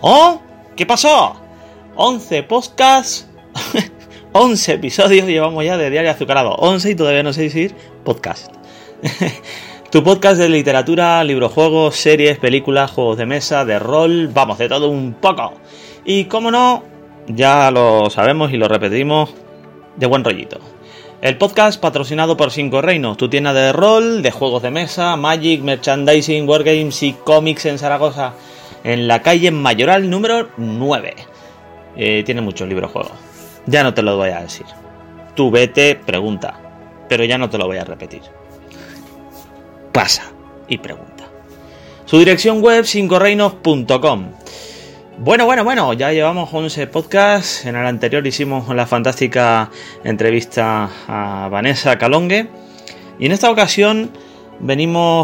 ¿Oh? ¿Qué pasó? 11 podcasts, 11 episodios llevamos ya de Diario Azucarado. 11 y todavía no sé decir podcast. Tu podcast de literatura, librojuegos, series, películas, juegos de mesa, de rol, vamos, de todo un poco. Y como no, ya lo sabemos y lo repetimos, de buen rollito. El podcast patrocinado por Cinco Reinos, tu tienda de rol, de juegos de mesa, Magic, merchandising, wargames y cómics en Zaragoza, en la calle Mayoral número 9. Tiene muchos librojuegos. Ya no te lo voy a decir. Tú vete, pregunta, pero ya no te lo voy a repetir. Pasa y pregunta. Su dirección web, cincoreinos.com. Bueno, ya llevamos 11 podcasts. En el anterior hicimos la fantástica entrevista a Vanessa Calongue. Y en esta ocasión vengo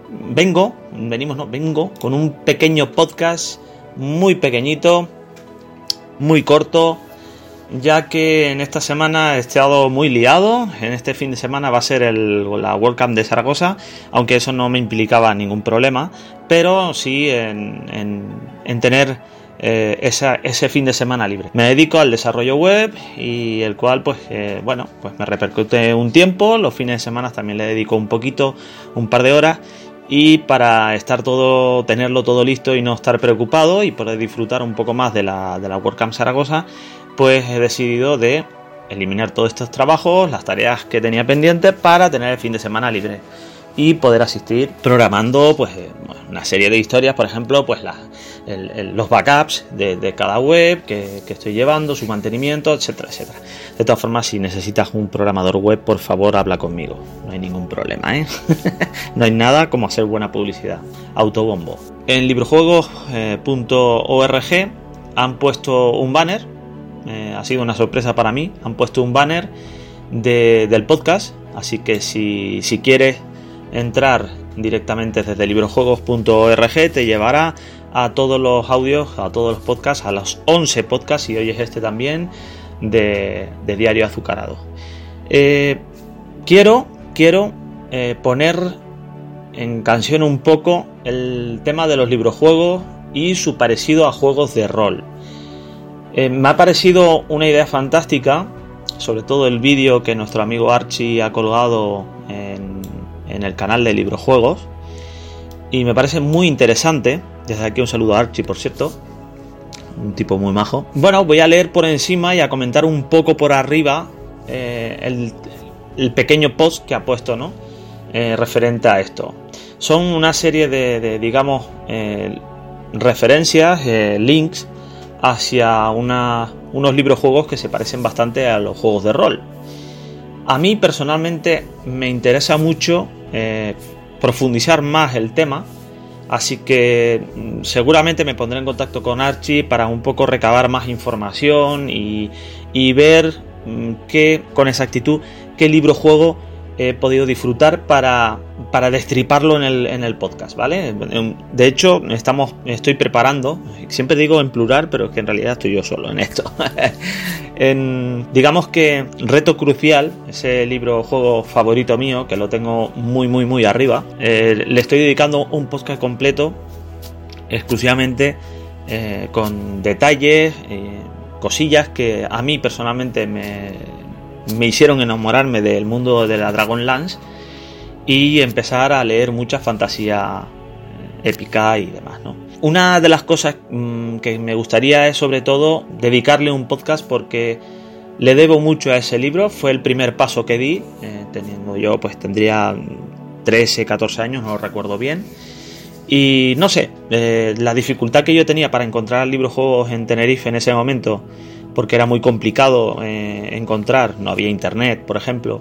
con un pequeño podcast muy pequeñito, muy corto, ya que en esta semana he estado muy liado. En este fin de semana va a ser la WordCamp de Zaragoza, aunque eso no me implicaba ningún problema, pero sí en tener ese fin de semana libre. Me dedico al desarrollo web y el cual pues me repercute un tiempo. Los fines de semana también le dedico un par de horas, y para tenerlo todo listo y no estar preocupado y poder disfrutar un poco más de la WordCamp Zaragoza, pues he decidido de eliminar todos estos trabajos, las tareas que tenía pendientes, para tener el fin de semana libre y poder asistir programando pues una serie de historias, por ejemplo, pues los backups de cada web que estoy llevando, su mantenimiento, etcétera. De todas formas, si necesitas un programador web, por favor, habla conmigo. No hay ningún problema, No hay nada como hacer buena publicidad. Autobombo. En librojuegos.org han puesto un banner. Ha sido una sorpresa para mí. Han puesto un banner del podcast. Así que si quieres entrar directamente desde librojuegos.org, te llevará a todos los audios, a todos los podcasts, a los 11 podcasts, y hoy es este también, de Diario Azucarado. Quiero poner en canción un poco el tema de los librojuegos y su parecido a juegos de rol. Me ha parecido una idea fantástica, sobre todo el vídeo que nuestro amigo Archie ha colgado en el canal de Librojuegos, y me parece muy interesante. Desde aquí un saludo a Archie, por cierto, un tipo muy majo. Bueno, voy a leer por encima y a comentar un poco por arriba el pequeño post que ha puesto, ¿no? Referente a esto. Son una serie de referencias, links hacia unos librojuegos que se parecen bastante a los juegos de rol. A mí personalmente me interesa mucho profundizar más el tema, así que seguramente me pondré en contacto con Archie para un poco recabar más información y ver con exactitud qué librojuego he podido disfrutar para destriparlo en el podcast, ¿vale? De hecho, estoy preparando, siempre digo en plural, pero es que en realidad estoy yo solo en esto. Digamos que Reto Crucial, ese librojuego favorito mío, que lo tengo muy arriba, le estoy dedicando un podcast completo exclusivamente con detalles, cosillas que a mí personalmente me hicieron enamorarme del mundo de la Dragonlance y empezar a leer mucha fantasía épica y demás, ¿no? Una de las cosas que me gustaría es, sobre todo, dedicarle un podcast, porque le debo mucho a ese libro. Fue el primer paso que di, tendría 13, 14 años, no lo recuerdo bien. Y no sé, la dificultad que yo tenía para encontrar librojuegos en Tenerife en ese momento, porque era muy complicado encontrar, no había internet, por ejemplo,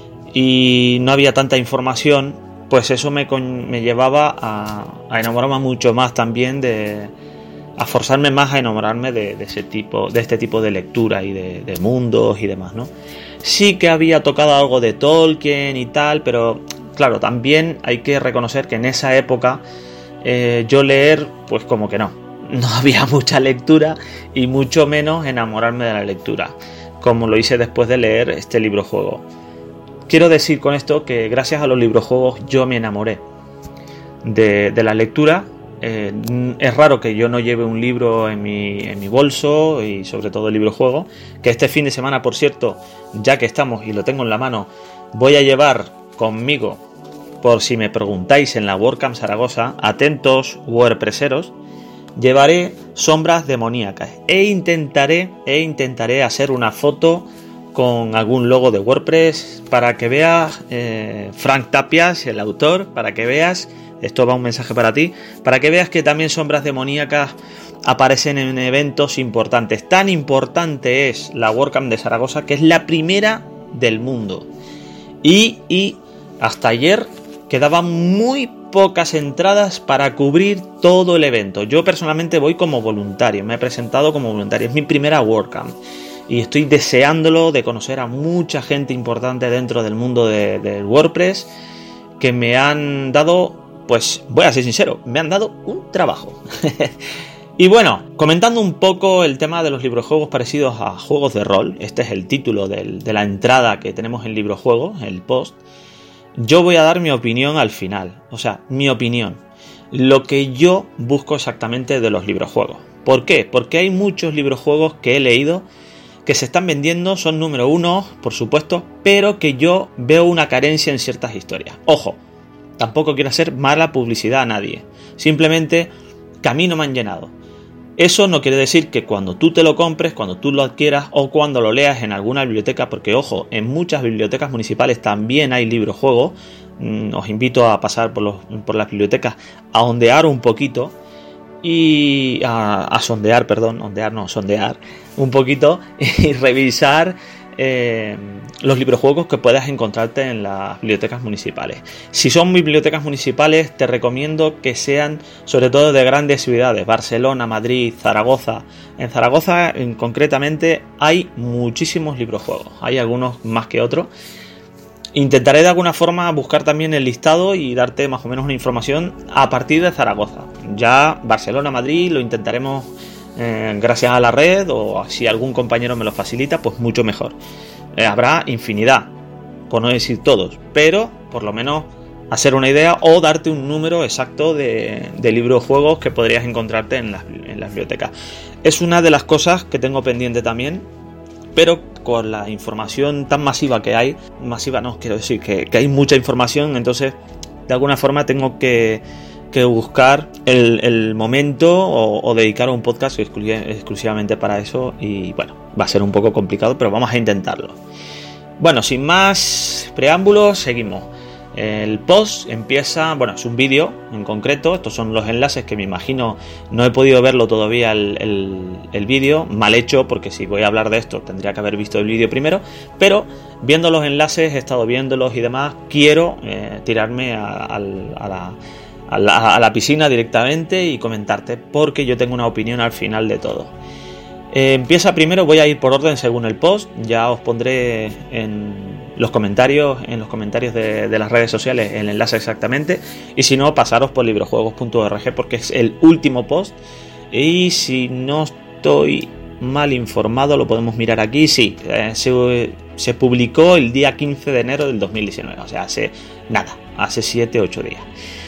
y no había tanta información, pues eso me llevaba a enamorarme mucho más también, a forzarme más a enamorarme de este tipo de lectura y de mundos y demás, ¿no? Sí que había tocado algo de Tolkien y tal, pero claro, también hay que reconocer que en esa época yo leer, pues como que no había mucha lectura, y mucho menos enamorarme de la lectura, como lo hice después de leer este librojuego. Quiero decir con esto que gracias a los librojuegos yo me enamoré de la lectura, es raro que yo no lleve un libro en mi bolso, y sobre todo el libro juego, que este fin de semana, por cierto, ya que estamos y lo tengo en la mano, voy a llevar conmigo, por si me preguntáis en la WordCamp Zaragoza, atentos WordPresseros, llevaré sombras demoníacas e intentaré hacer una foto con algún logo de WordPress para que veas, Frank Tapias, el autor, para que veas, esto va un mensaje para ti, para que veas que también sombras demoníacas aparecen en eventos importantes. Tan importante es la WordCamp de Zaragoza que es la primera del mundo. Y hasta ayer quedaban muy pocas entradas para cubrir todo el evento. Yo personalmente voy como voluntario, me he presentado como voluntario, es mi primera WordCamp. Y estoy deseándolo, de conocer a mucha gente importante dentro del mundo del WordPress, que me han dado, pues voy a ser sincero, me han dado un trabajo. Y bueno, comentando un poco el tema de los librojuegos parecidos a juegos de rol, este es el título de la entrada que tenemos en librojuegos, el post, yo voy a dar mi opinión al final, o sea, mi opinión, lo que yo busco exactamente de los librojuegos. ¿Por qué? Porque hay muchos librojuegos que he leído que se están vendiendo, son número uno, por supuesto, pero que yo veo una carencia en ciertas historias. Ojo, tampoco quiero hacer mala publicidad a nadie, simplemente que a mí no me han llenado. Eso no quiere decir que cuando tú te lo compres, cuando tú lo adquieras o cuando lo leas en alguna biblioteca, porque ojo, en muchas bibliotecas municipales también hay librojuegos, os invito a pasar por las bibliotecas a ondear un poquito, y a sondear un poquito y revisar los librojuegos que puedas encontrarte en las bibliotecas municipales. Si son bibliotecas municipales, te recomiendo que sean sobre todo de grandes ciudades, Barcelona, Madrid, Zaragoza. En Zaragoza concretamente hay muchísimos librojuegos, hay algunos más que otros. Intentaré de alguna forma buscar también el listado y darte más o menos una información a partir de Zaragoza. Ya Barcelona, Madrid lo intentaremos gracias a la red, o si algún compañero me lo facilita, pues mucho mejor. Habrá infinidad, por no decir todos, pero por lo menos hacer una idea o darte un número exacto de librojuegos que podrías encontrarte en las bibliotecas. Es una de las cosas que tengo pendiente también, pero con la información tan masiva que hay, masiva no, quiero decir que hay mucha información, entonces de alguna forma tengo que buscar el momento o dedicar un podcast exclusivamente para eso, y bueno, va a ser un poco complicado, pero vamos a intentarlo. Bueno, sin más preámbulos, seguimos. El post empieza, bueno, es un vídeo en concreto, estos son los enlaces que me imagino, no he podido verlo todavía el vídeo, mal hecho, porque si voy a hablar de esto tendría que haber visto el vídeo primero, pero viendo los enlaces, he estado viéndolos y demás, quiero tirarme a la piscina directamente y comentarte, porque yo tengo una opinión al final de todo. Empieza primero, voy a ir por orden según el post, ya os pondré en los comentarios de las redes sociales el enlace exactamente, y si no, pasaros por librojuegos.org porque es el último post, y si no estoy mal informado, lo podemos mirar aquí, sí, se publicó el día 15 de enero del 2019, o sea, hace 7-8 días.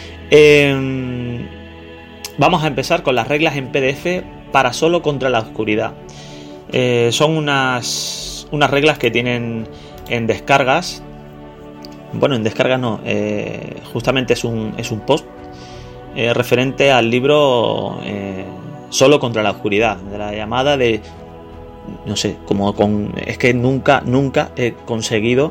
Vamos a empezar con las reglas en PDF para Solo contra la Oscuridad. Son unas reglas que tienen en descargas. Bueno, en descargas no, justamente es un post referente al libro Solo contra la Oscuridad, de la llamada de, no sé, es que nunca he conseguido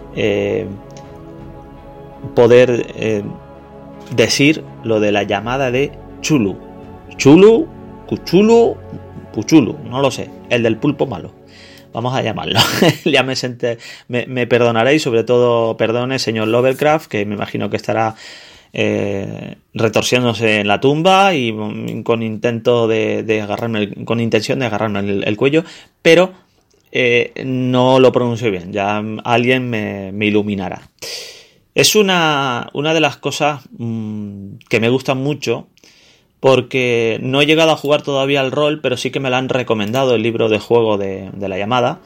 poder decir lo de la llamada de Chulu, Cuchulu, Puchulu, no lo sé, el del pulpo malo, vamos a llamarlo. Ya me perdonaréis, sobre todo perdone señor Lovecraft, que me imagino que estará retorciéndose en la tumba y con intención de agarrarme el cuello, pero no lo pronuncio bien, ya alguien me iluminará. Es una de las cosas que me gustan mucho, porque no he llegado a jugar todavía al rol, pero sí que me lo han recomendado, el libro de juego de la llamada,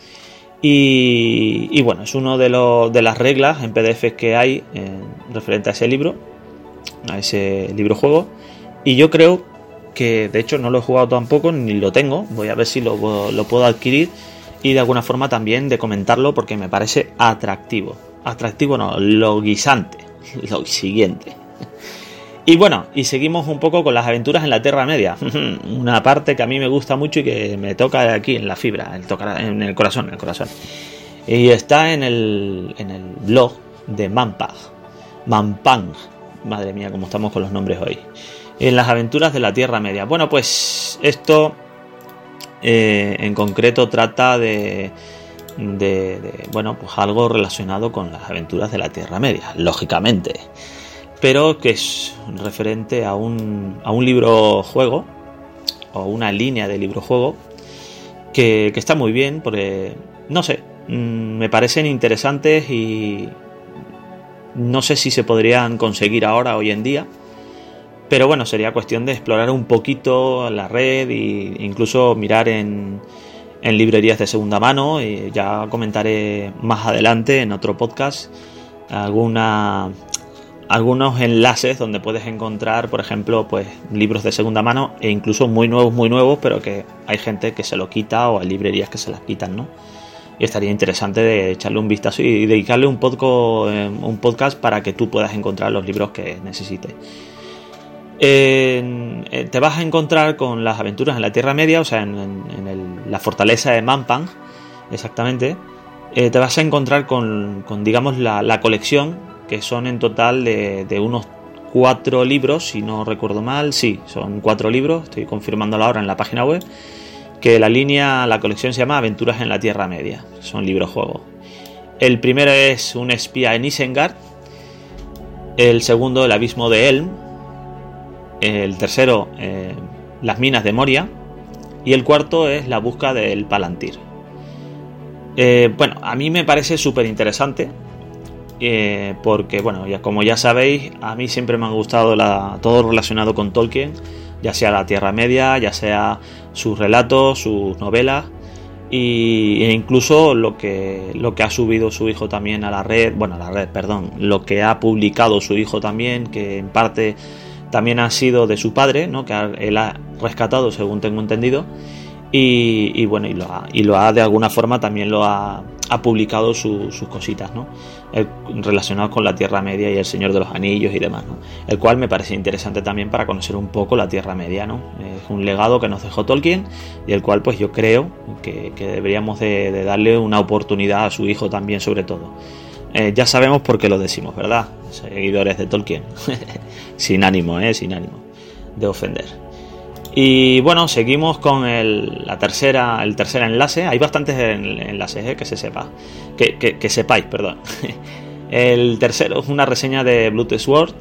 y bueno, es uno de las reglas en PDF que hay referente a ese libro, a ese libro juego, Y yo creo que, de hecho, no lo he jugado tampoco, ni lo tengo. Voy a ver si lo puedo adquirir y de alguna forma también de comentarlo, porque me parece atractivo. Atractivo no, lo guisante, lo siguiente. Y bueno, y seguimos un poco con las aventuras en la Tierra Media. Una parte que a mí me gusta mucho y que me toca aquí en la fibra, en el corazón. Y está en el blog de Manpang. Madre mía, cómo estamos con los nombres hoy. En las aventuras de la Tierra Media. Bueno, pues esto en concreto trata de bueno, pues algo relacionado con las aventuras de la Tierra Media, lógicamente, pero que es referente a un libro juego o una línea de libro juego que está muy bien, porque no sé, me parecen interesantes y no sé si se podrían conseguir ahora, hoy en día, pero bueno, sería cuestión de explorar un poquito la red e incluso mirar en librerías de segunda mano. Y ya comentaré más adelante en otro podcast algunos enlaces donde puedes encontrar, por ejemplo, pues libros de segunda mano e incluso muy nuevos, pero que hay gente que se lo quita o hay librerías que se las quitan, ¿no? Y estaría interesante de echarle un vistazo y dedicarle un podcast para que tú puedas encontrar los libros que necesites. Te vas a encontrar con las aventuras en la Tierra Media, o sea, en la fortaleza de Manpang, exactamente. Te vas a encontrar con digamos, la colección, que son en total de unos 4 libros, si no recuerdo mal. Sí, son 4 libros, estoy confirmándolo ahora en la página web, que la colección se llama Aventuras en la Tierra Media, son libros juegos. El primero es Un espía en Isengard, el segundo El abismo de Helm, el tercero Las minas de Moria y el cuarto es La busca del Palantir. Bueno, a mí me parece súper interesante porque, bueno, como ya sabéis, a mí siempre me han gustado todo relacionado con Tolkien, ya sea la Tierra Media, ya sea sus relatos, sus novelas e incluso lo que ha subido su hijo también a la red, lo que ha publicado su hijo también, que en parte también ha sido de su padre, ¿no? Que él ha rescatado, según tengo entendido, y bueno, y lo ha de alguna forma también lo ha publicado sus cositas, ¿no? Relacionadas con la Tierra Media y el Señor de los Anillos y demás, ¿no? El cual me parece interesante también para conocer un poco la Tierra Media, ¿no? Es un legado que nos dejó Tolkien y el cual pues yo creo que deberíamos de darle una oportunidad a su hijo también, sobre todo. Ya sabemos por qué lo decimos, ¿verdad? Seguidores de Tolkien. Sin ánimo de ofender. Y bueno, seguimos con el tercer enlace. Hay bastantes enlaces, que se sepa. Que sepáis, perdón. El tercero es una reseña de Bloodsword,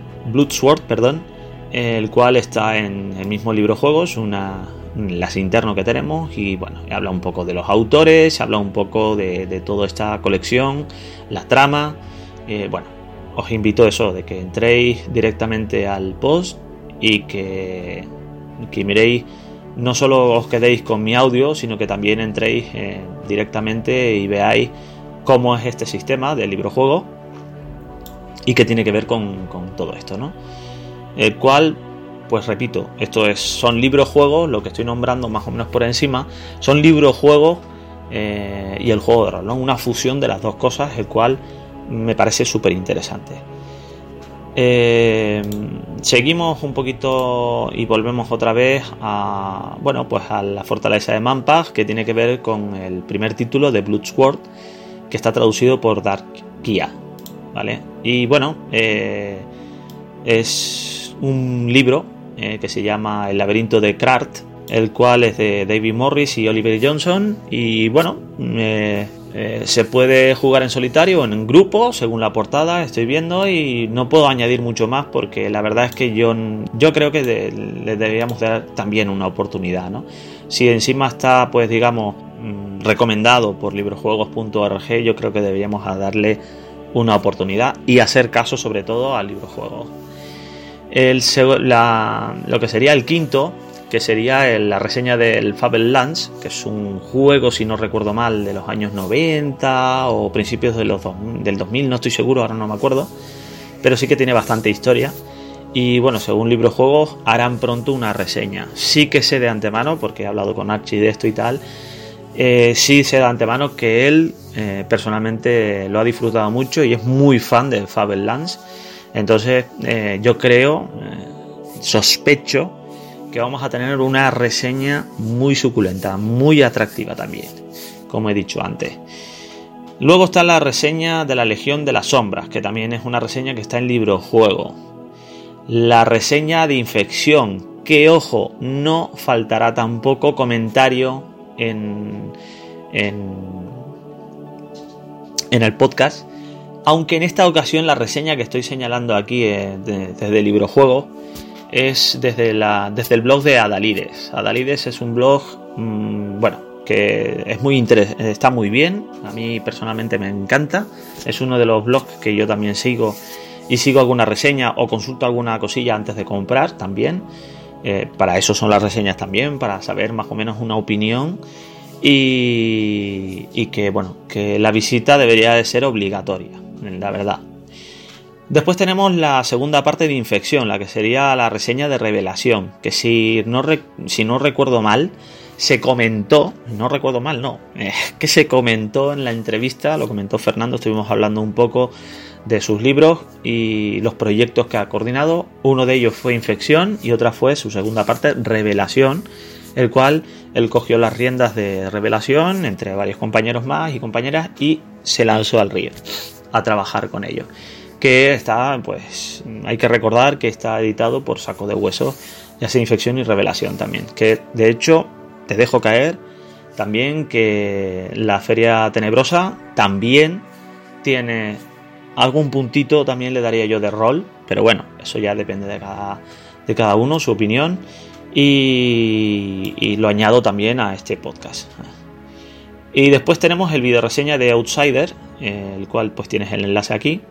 el cual está en el mismo libro juegos, un enlace interno que tenemos, y bueno, habla un poco de los autores, habla un poco de toda esta colección, la trama. Bueno, os invito a eso, de que entréis directamente al post y que miréis, no solo os quedéis con mi audio, sino que también entréis directamente y veáis cómo es este sistema del libro-juego y qué tiene que ver con todo esto, ¿no? El cual, pues repito, son libros-juegos, lo que estoy nombrando más o menos por encima, son libros-juegos y el juego de rol, ¿no? Una fusión de las dos cosas, el cual me parece súper interesante. Seguimos un poquito y volvemos otra vez a la fortaleza de Manpang, que tiene que ver con el primer título de Bloodsword, que está traducido por Darkia, ¿vale? Y bueno, es un libro que se llama El laberinto de Krark, el cual es de David Morris y Oliver Johnson, y bueno, se puede jugar en solitario o en grupo, según la portada estoy viendo, y no puedo añadir mucho más porque la verdad es que yo creo que le deberíamos dar también una oportunidad, ¿no? Si encima está, pues digamos, recomendado por librojuegos.org, yo creo que deberíamos darle una oportunidad y hacer caso sobre todo al librojuegos. Lo que sería el quinto, que sería la reseña del Fablelands, que es un juego, si no recuerdo mal, de los años 90 o principios del 2000, no estoy seguro, ahora no me acuerdo, pero sí que tiene bastante historia Y bueno, según Libro Juegos harán pronto una reseña. Sí que sé de antemano, porque he hablado con Archie de esto y tal, sí sé de antemano que él personalmente lo ha disfrutado mucho y es muy fan de Fablelands. Entonces yo creo, sospecho que vamos a tener una reseña muy suculenta, muy atractiva también, como he dicho antes. Luego está la reseña de la Legión de las Sombras, que también es una reseña que está en Libro Juego. La reseña de Infección, que ojo, no faltará tampoco comentario en el podcast, aunque en esta ocasión la reseña que estoy señalando aquí desde Libro Juego es desde el blog de Adalides. Adalides es un blog que es está muy bien, a mí personalmente me encanta, es uno de los blogs que yo también sigo, y sigo alguna reseña o consulto alguna cosilla antes de comprar también. Para eso son las reseñas también, para saber más o menos una opinión, y que la visita debería de ser obligatoria, la verdad. Después tenemos la segunda parte de Infección, la que sería la reseña de Revelación, que si no recuerdo mal, se comentó, que se comentó en la entrevista, lo comentó Fernando, estuvimos hablando un poco de sus libros y los proyectos que ha coordinado. Uno de ellos fue Infección y otra fue su segunda parte, Revelación, el cual él cogió las riendas de Revelación entre varios compañeros más y compañeras y se lanzó al río a trabajar con ellos. Que está, pues, hay que recordar que está editado por Saco de Hueso, ya sea Infección y Revelación también. Que de hecho, te dejo caer también que la Feria Tenebrosa también tiene algún puntito, también le daría yo de rol, pero bueno, eso ya depende de cada uno, su opinión, y lo añado también a este podcast. Y después tenemos el video reseña de Outsider, el cual pues tienes el enlace aquí.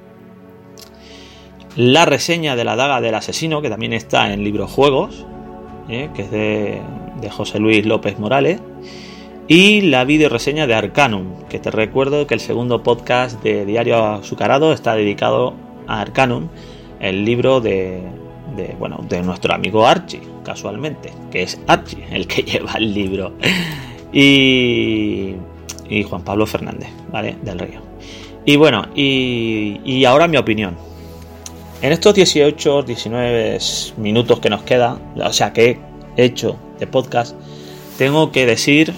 La reseña de la daga del asesino, que también está en Libro Juegos, que es de José Luis López Morales. Y la video reseña de Arcanum, que te recuerdo que el segundo podcast de Diario Azucarado está dedicado a Arcanum, el libro de nuestro amigo Archie, casualmente, que es Archie el que lleva el libro. Y Juan Pablo Fernández, ¿vale? Del Río. Y bueno, y ahora mi opinión. En estos 19 minutos que nos queda, o sea, que he hecho de podcast, tengo que decir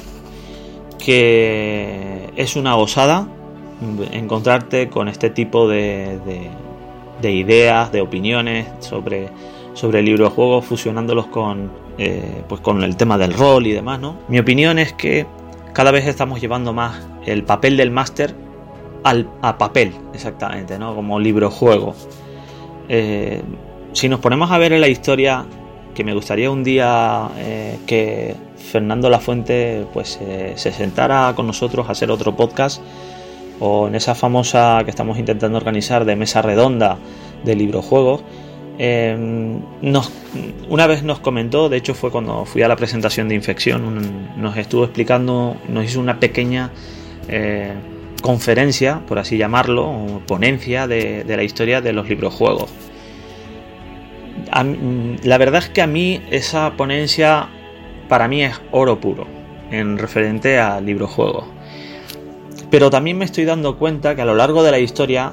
que es una gozada encontrarte con este tipo de ideas, de opiniones sobre el libro de juegos, fusionándolos con el tema del rol y demás, ¿no? Mi opinión es que cada vez estamos llevando más el papel del máster a papel, exactamente, ¿no? Como libro juego. Si nos ponemos a ver en la historia, que me gustaría un día que Fernando Lafuente pues se sentara con nosotros a hacer otro podcast, o en esa famosa que estamos intentando organizar de mesa redonda de librojuegos. Una vez nos comentó, de hecho fue cuando fui a la presentación de Infección, nos estuvo explicando, nos hizo una pequeña conferencia, por así llamarlo, o ponencia de la historia de los librojuegos. La verdad es que a mí esa ponencia para mí es oro puro en referente a librojuegos, pero también me estoy dando cuenta que a lo largo de la historia,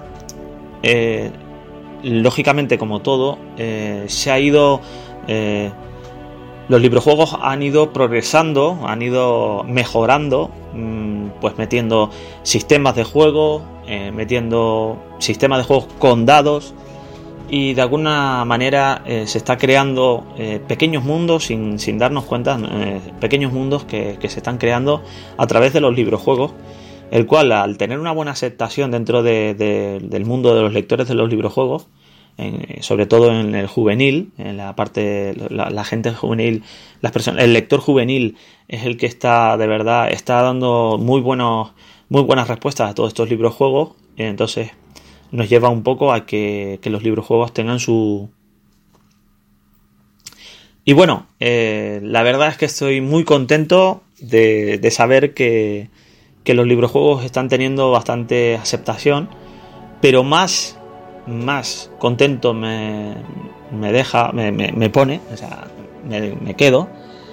lógicamente como todo, se ha ido los librojuegos han ido progresando, han ido mejorando, pues metiendo sistemas de juego, metiendo sistemas de juegos con dados, y de alguna manera se está creando pequeños mundos sin darnos cuenta, pequeños mundos que se están creando a través de los librojuegos, el cual, al tener una buena aceptación dentro del mundo de los lectores de los librojuegos, sobre todo en el juvenil, en la parte, la gente juvenil, las personas, el lector juvenil es el que está dando muy buenas respuestas a todos estos librojuegos. Entonces nos lleva un poco a que los librojuegos tengan su... Y bueno, la verdad es que estoy muy contento de saber que los librojuegos están teniendo bastante aceptación, pero más más contento me pone, o sea, me quedo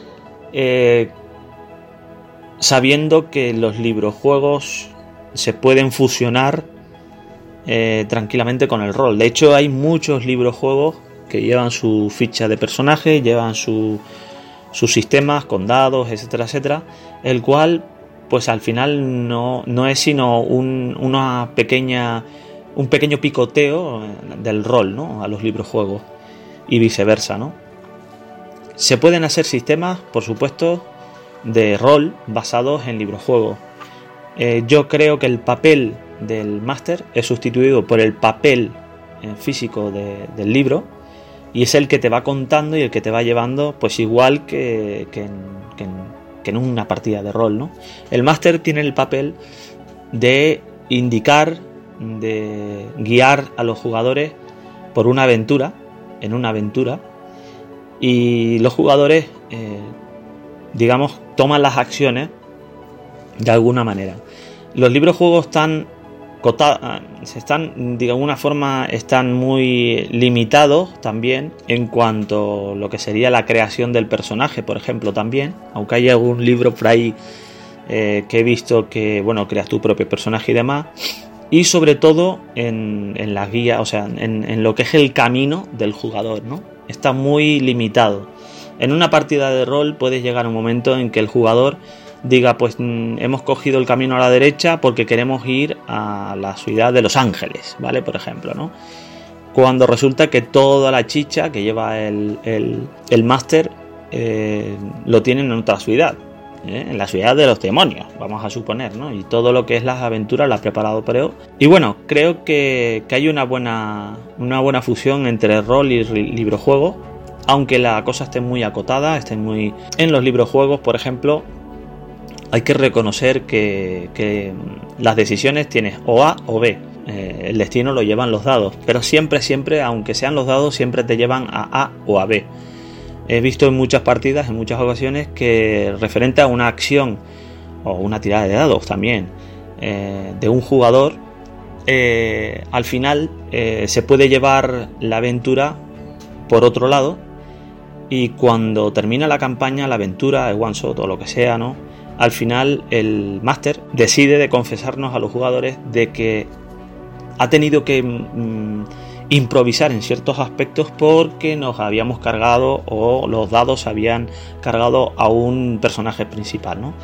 sabiendo que los librojuegos se pueden fusionar tranquilamente con el rol. De hecho, hay muchos librojuegos que llevan su ficha de personaje, llevan sus sistemas con dados, etcétera, etcétera, el cual pues al final no es sino un pequeño picoteo del rol, ¿no?, a los librojuegos y viceversa, ¿no? Se pueden hacer sistemas, por supuesto, de rol basados en librojuegos. Yo creo que el papel del máster es sustituido por el papel físico del libro, y es el que te va contando y el que te va llevando, pues igual que en una partida de rol, ¿no? El máster tiene el papel de indicar, de guiar a los jugadores por una aventura, y los jugadores, digamos, toman las acciones de alguna manera. Los librojuegos están de alguna forma están muy limitados también en cuanto a lo que sería la creación del personaje, por ejemplo, también, aunque hay algún libro por ahí que he visto que, bueno, creas tu propio personaje y demás, y sobre todo en la guía, o sea, en lo que es el camino del jugador, ¿no? Está muy limitado. En una partida de rol puedes llegar a un momento en que el jugador diga, pues hemos cogido el camino a la derecha porque queremos ir a la ciudad de Los Ángeles, ¿vale? Por ejemplo, ¿no? Cuando resulta que toda la chicha que lleva el máster lo tienen en otra ciudad, en la ciudad de los demonios, vamos a suponer, ¿no? Y todo lo que es las aventuras lo ha preparado Preo. Y bueno, creo que hay una buena fusión entre rol y librojuego, aunque la cosa esté muy acotada, en los librojuegos, por ejemplo, hay que reconocer que las decisiones tienes o A o B. El destino lo llevan los dados, pero siempre, aunque sean los dados, siempre te llevan a A o a B. He visto en muchas partidas, en muchas ocasiones, que referente a una acción o una tirada de dados también de un jugador, al final se puede llevar la aventura por otro lado, y cuando termina la campaña, la aventura, el one shot o lo que sea, ¿no?, al final el máster decide de confesarnos a los jugadores de que ha tenido que improvisar en ciertos aspectos porque nos habíamos cargado o los dados habían cargado a un personaje principal, ¿no?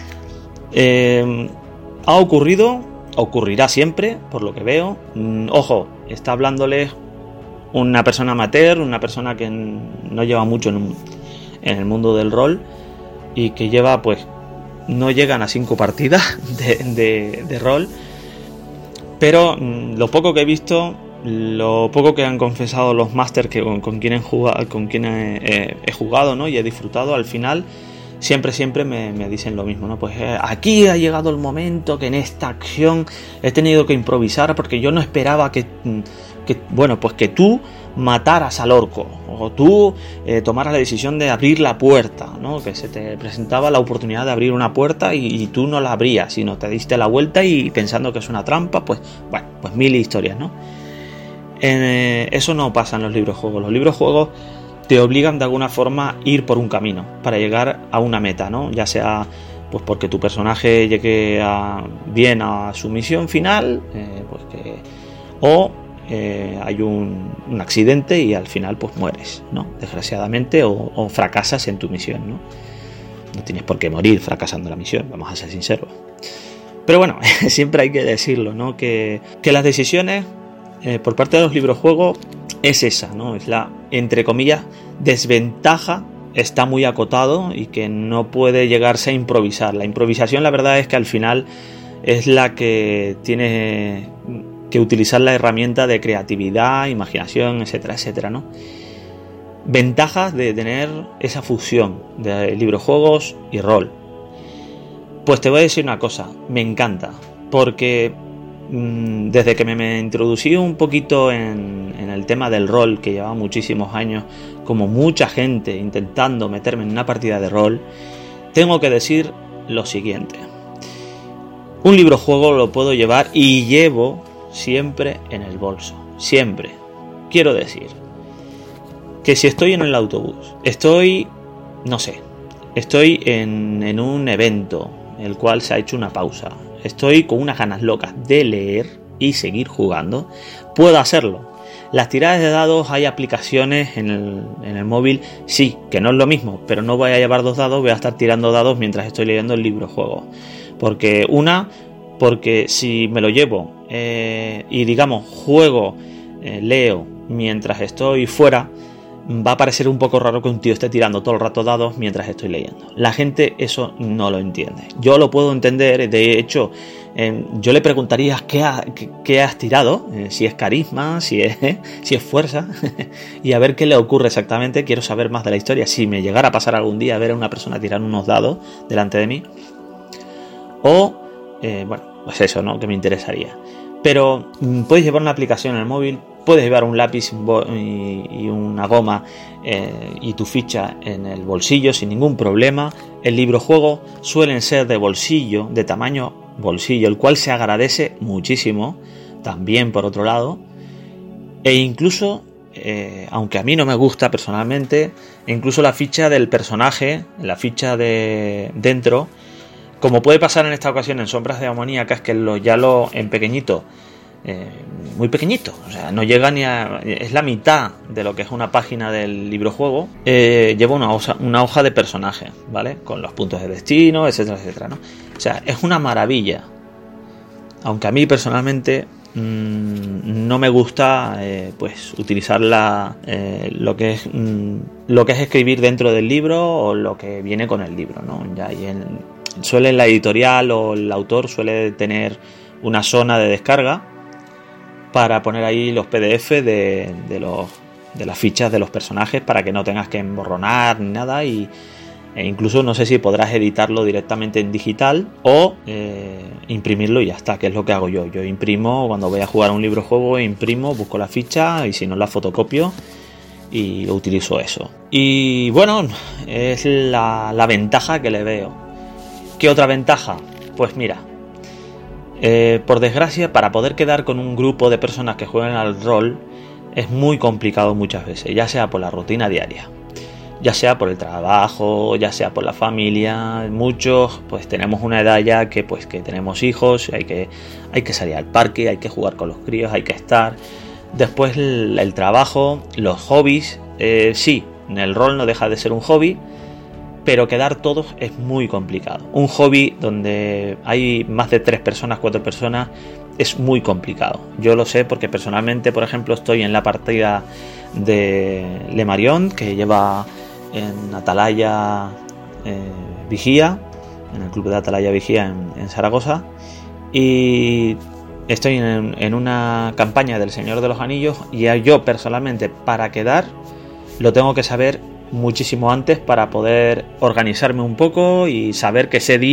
Ha ocurrido, ocurrirá siempre, por lo que veo. Ojo, está hablándoles una persona amateur, una persona que no lleva mucho en el mundo del rol y que lleva, pues, no llegan a 5 partidas de rol, pero lo poco que he visto, lo poco que han confesado los másters con quien he jugado, ¿no?, y he disfrutado, al final siempre me dicen lo mismo, ¿no? Pues aquí ha llegado el momento que en esta acción he tenido que improvisar porque yo no esperaba que tú mataras al orco o tú tomaras la decisión de abrir la puerta, ¿no? Que se te presentaba la oportunidad de abrir una puerta y tú no la abrías, sino te diste la vuelta y pensando que es una trampa, pues mil historias, ¿no? Eso no pasa en los librojuegos. Los librojuegos te obligan de alguna forma a ir por un camino para llegar a una meta, ¿no? Ya sea pues porque tu personaje llegue bien a su misión final, hay un accidente y al final pues mueres, ¿no?, desgraciadamente, o fracasas en tu misión, ¿no? No tienes por qué morir fracasando la misión, vamos a ser sinceros. Pero bueno, siempre hay que decirlo, ¿no?, que las decisiones por parte de los librojuegos es esa, ¿no? Es la, entre comillas, desventaja. Está muy acotado y que no puede llegarse a improvisar. La improvisación, la verdad es que al final es la que tiene que utilizar la herramienta de creatividad, imaginación, etcétera, etcétera, ¿no? Ventajas de tener esa fusión de librojuegos y rol. Pues te voy a decir una cosa, me encanta, porque desde que me introducí un poquito en el tema del rol, que llevaba muchísimos años, como mucha gente intentando meterme en una partida de rol, tengo que decir lo siguiente: un librojuego lo puedo llevar y llevo siempre en el bolso. siempre. Quiero decir que si estoy en el autobús, estoy en un evento en el cual se ha hecho una pausa, estoy con unas ganas locas de leer y seguir jugando, puedo hacerlo. Las tiradas de dados, hay aplicaciones en el móvil, sí, que no es lo mismo, pero no voy a llevar 2 dados, voy a estar tirando dados mientras estoy leyendo el libro juego. Porque si me lo llevo y digamos juego, leo mientras estoy fuera, va a parecer un poco raro que un tío esté tirando todo el rato dados mientras estoy leyendo. La gente eso no lo entiende. Yo lo puedo entender, de hecho, yo le preguntaría qué has tirado, si es carisma, si es fuerza, y a ver qué le ocurre exactamente. Quiero saber más de la historia. Si me llegara a pasar algún día a ver a una persona tirar unos dados delante de mí, o pues eso, ¿no? Que me interesaría. Pero puedes llevar una aplicación en el móvil, puedes llevar un lápiz y una goma y tu ficha en el bolsillo sin ningún problema. El libro juego suelen ser de bolsillo, de tamaño bolsillo, el cual se agradece muchísimo también, por otro lado. E incluso, aunque a mí no me gusta personalmente, incluso la ficha del personaje, la ficha de dentro, como puede pasar en esta ocasión en Sombras de Amoníacas, que en pequeñito, muy pequeñito, o sea, no llega ni a... es la mitad de lo que es una página del libro juego. Lleva una hoja de personaje, ¿vale? Con los puntos de destino, etcétera, etcétera, ¿no? O sea, es una maravilla. Aunque a mí personalmente no me gusta pues utilizar lo que es escribir dentro del libro o lo que viene con el libro, ¿no? Ya suele la editorial o el autor suele tener una zona de descarga para poner ahí los PDF de las fichas de los personajes, para que no tengas que emborronar ni nada, e incluso no sé si podrás editarlo directamente en digital o imprimirlo y ya está, que es lo que hago yo. Yo imprimo cuando voy a jugar un libro juego, busco la ficha y si no la fotocopio y utilizo eso. Y bueno, es la ventaja que le veo. ¿Qué otra ventaja? Pues mira, por desgracia, para poder quedar con un grupo de personas que jueguen al rol es muy complicado muchas veces, ya sea por la rutina diaria, ya sea por el trabajo, ya sea por la familia. Muchos pues tenemos una edad ya que tenemos hijos, hay que salir al parque, hay que jugar con los críos, hay que estar. Después el trabajo, los hobbies, sí, el rol no deja de ser un hobby, pero quedar todos es muy complicado. Un hobby donde hay más de 3 personas, 4 personas, es muy complicado. Yo lo sé porque personalmente, por ejemplo, estoy en la partida de Le Marion, que lleva en Atalaya Vigía, en el club de Atalaya Vigía en Zaragoza, y estoy en una campaña del Señor de los Anillos, y yo personalmente, para quedar, lo tengo que saber muchísimo antes para poder organizarme un poco y saber que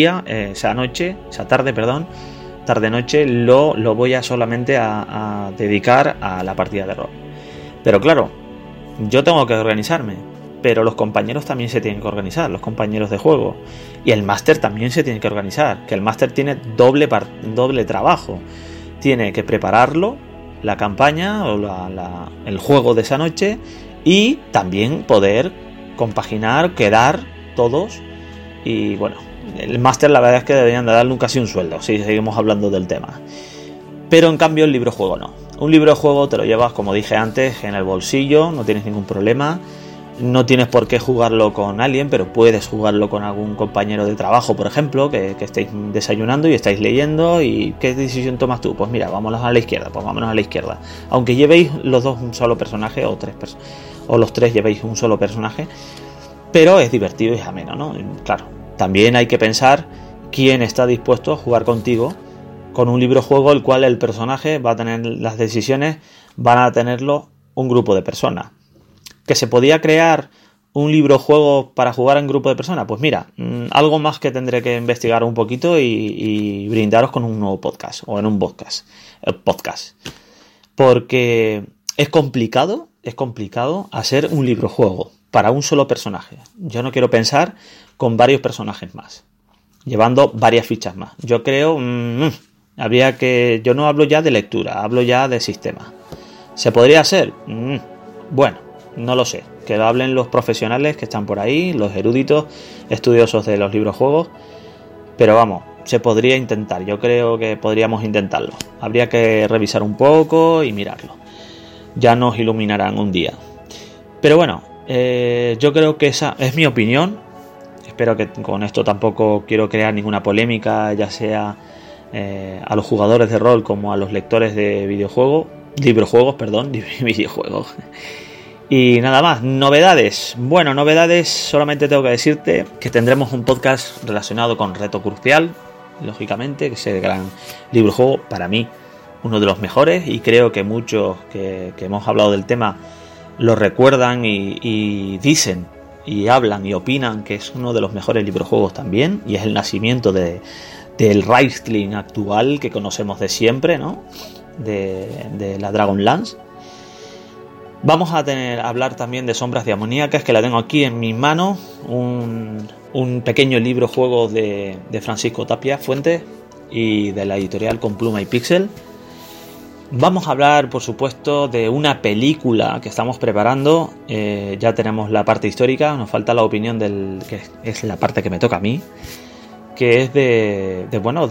esa tarde-noche lo voy a solamente a dedicar a la partida de rol. Pero claro, yo tengo que organizarme, pero los compañeros también se tienen que organizar, los compañeros de juego, y el máster también se tiene que organizar, que el máster tiene doble trabajo. Tiene que prepararlo, la campaña o el juego de esa noche, y también poder compaginar, quedar todos. Y bueno, el máster la verdad es que deberían de darle casi un sueldo si seguimos hablando del tema. Pero en cambio el libro juego no. Un libro juego te lo llevas, como dije antes, en el bolsillo, no tienes ningún problema. No tienes por qué jugarlo con alguien, pero puedes jugarlo con algún compañero de trabajo, por ejemplo, que estéis desayunando y estáis leyendo. ¿Y qué decisión tomas tú? Pues mira, vámonos a la izquierda, pues vámonos a la izquierda. Aunque llevéis los dos un solo personaje, o los 3 llevéis un solo personaje, pero es divertido y es ameno, ¿no? Claro, también hay que pensar quién está dispuesto a jugar contigo con un libro juego el cual el personaje va a tener las decisiones, van a tenerlo un grupo de personas. ¿Que se podía crear un libro juego para jugar en grupo de personas? Pues mira, algo más que tendré que investigar un poquito y brindaros con un nuevo podcast, o en un podcast. Porque es complicado hacer un libro juego para un solo personaje. Yo no quiero pensar con varios personajes más, llevando varias fichas más. Yo creo, yo no hablo ya de lectura, hablo ya de sistema. ¿Se podría hacer? Bueno, no lo sé. Que lo hablen los profesionales que están por ahí, los eruditos, estudiosos de los librojuegos. Pero vamos, se podría intentar. Yo creo que podríamos intentarlo. Habría que revisar un poco y mirarlo. Ya nos iluminarán un día. Pero bueno, yo creo que esa es mi opinión. Espero que con esto tampoco quiero crear ninguna polémica, ya sea a los jugadores de rol como a los lectores de videojuegos. Y nada más, novedades. Bueno, novedades, solamente tengo que decirte que tendremos un podcast relacionado con Reto Crucial, lógicamente, que es el gran libro-juego, para mí, uno de los mejores, y creo que muchos que hemos hablado del tema lo recuerdan y dicen, y hablan y opinan que es uno de los mejores librojuegos también, y es el nacimiento del Raistling actual que conocemos de siempre, ¿no? De la Dragonlance. Vamos a hablar también de Sombras Demoníacas, que la tengo aquí en mis manos, un pequeño libro juego de Francisco Tapia Fuentes y de la editorial Con Pluma y Pixel. Vamos a hablar, por supuesto, de una película que estamos preparando. Ya tenemos la parte histórica, nos falta la opinión que es la parte que me toca a mí, que es de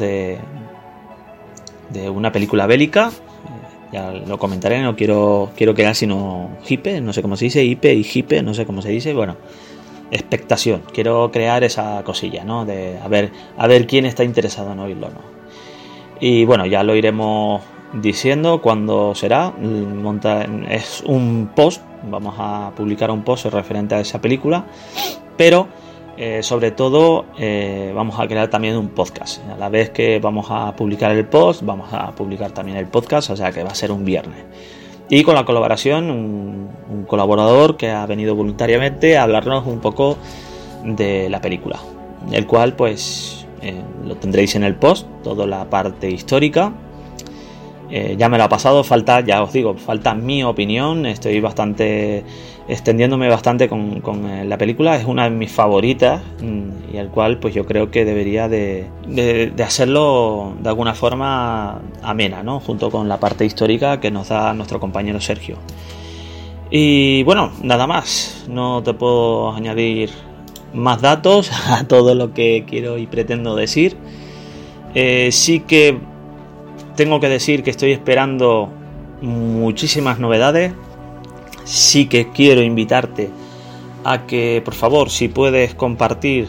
una película bélica. Ya lo comentaré, no quiero quedar sino hipe, no sé cómo se dice, hipe y hipe, no sé cómo se dice, bueno, expectación, quiero crear esa cosilla, ¿no? De a ver quién está interesado en oírlo, ¿no? Y bueno, ya lo iremos diciendo cuándo será. Es un post, vamos a publicar un post referente a esa película, pero sobre todo vamos a crear también un podcast. A la vez que vamos a publicar el post, vamos a publicar también el podcast, o sea que va a ser un viernes. Y con la colaboración, un colaborador que ha venido voluntariamente a hablarnos un poco de la película, el cual pues lo tendréis en el post, toda la parte histórica. Ya me lo ha pasado, falta mi opinión, estoy extendiéndome bastante con la película, es una de mis favoritas y el cual pues yo creo que debería de hacerlo de alguna forma amena, ¿no? Junto con la parte histórica que nos da nuestro compañero Sergio. Y bueno, nada más, no te puedo añadir más datos a todo lo que quiero y pretendo decir. Sí que tengo que decir que estoy esperando muchísimas novedades. Sí que quiero invitarte a que, por favor, si puedes compartir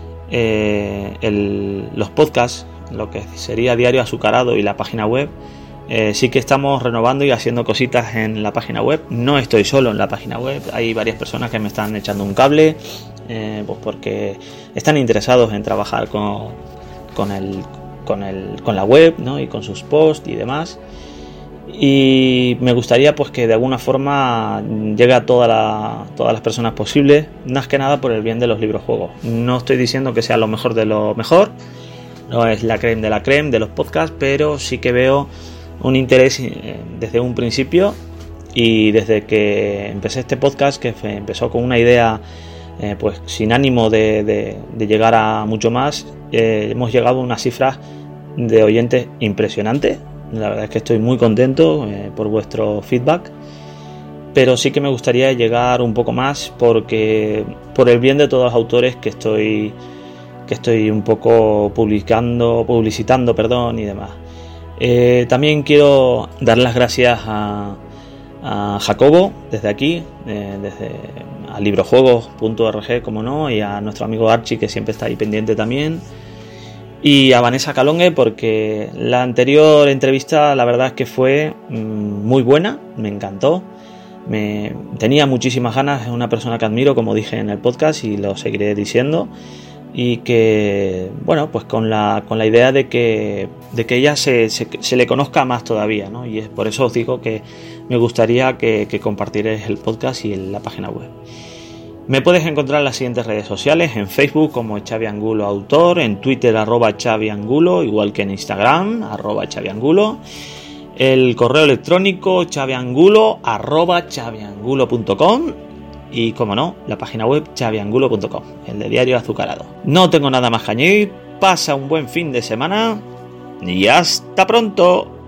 los podcasts, lo que sería Diario Azucarado y la página web. Sí que estamos renovando y haciendo cositas en la página web. No estoy solo en la página web, hay varias personas que me están echando un cable, pues porque están interesados en trabajar con la web, ¿no? Y con sus posts y demás. Y me gustaría pues que de alguna forma llegue a todas las personas posibles, más que nada por el bien de los librojuegos. No estoy diciendo que sea lo mejor de lo mejor, no es la creme de la creme de los podcasts, pero sí que veo un interés desde un principio, y desde que empecé este podcast, que empezó con una idea pues sin ánimo de llegar a mucho más, hemos llegado a unas cifras de oyentes impresionantes. La verdad es que estoy muy contento por vuestro feedback, pero sí que me gustaría llegar un poco más, porque por el bien de todos los autores que estoy un poco publicitando y demás. También quiero dar las gracias a Jacobo desde aquí, a librojuegos.org, como no, y a nuestro amigo Archie, que siempre está ahí pendiente también. Y a Vanessa Calongue, porque la anterior entrevista la verdad es que fue muy buena, me encantó, tenía muchísimas ganas, es una persona que admiro, como dije en el podcast, y lo seguiré diciendo, y que bueno, pues con la idea de que ella se le conozca más todavía, ¿no? Y es por eso os digo que me gustaría que compartierais el podcast y en la página web. Me puedes encontrar en las siguientes redes sociales: en Facebook como Xavi Angulo Autor, en Twitter @Xavi Angulo, igual que en Instagram @Xavi Angulo, el correo electrónico xaviangulo@xaviangulo.com y, como no, la página web xaviangulo.com, el de Diario Azucarado. No tengo nada más que añadir, pasa un buen fin de semana y hasta pronto.